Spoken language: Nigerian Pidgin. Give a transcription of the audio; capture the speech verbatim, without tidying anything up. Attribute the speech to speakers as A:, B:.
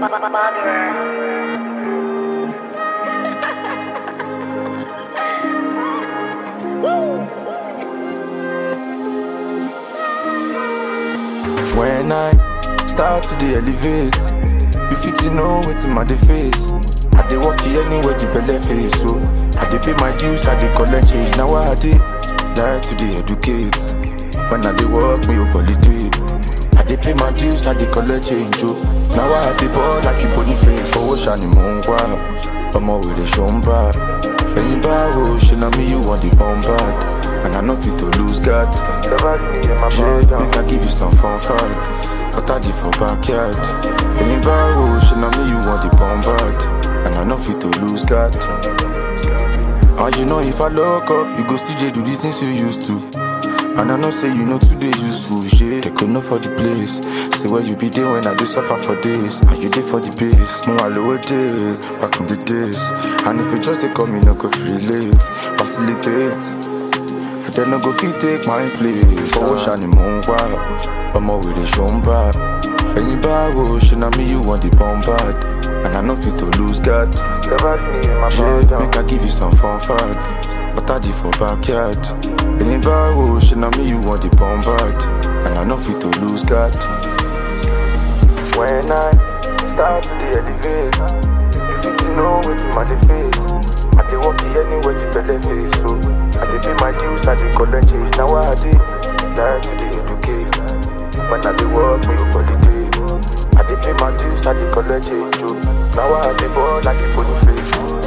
A: When I start to the elevate, you fit to know what's in my face. I dey walk here anywhere the belly face, so I dey pay my dues, I dey collect change. Now I dey like to dey educate. When I dey work, me up holiday. I dey pay my dues, I dey collect change. Oh, now I dey ball like a bony face. Oh, shiny moon, wow, I'm all with the shomba. Any barrow, she know me, you want the bombard. And I know fit to lose God. Yeah, make I give you some fun facts. But I did for backyard. Any barrow, she know me, you want the bombard. And I know fit to lose God. And you know if I look up, you go C J do the things you used to. And I know say you know today useful, yeah. They could know for the place. Say where you be there when I do suffer for days. And you did for the base. More lower day, back in the days. And if you just say come, you no go relate, facilitate. Then no go fit take my place. Oh, shiny moon, wow, I'm all with the shomba. Any barrow, she know me, you want the bombard. And I know fit to lose God. Yeah, make I give you some fun facts. But I did for backyard. Any barrow, she know me, you want the bombard. And I know fit to lose God. When I start to the elevate, you fit to know what's in my face. I dey walk here anywhere the belly face, so I dey pay my dues, I dey collect change. Now I dey like to dey educate. When I dey work, me up holiday. I dey pay my dues, I dey collect change. Now I dey ball like a bony face.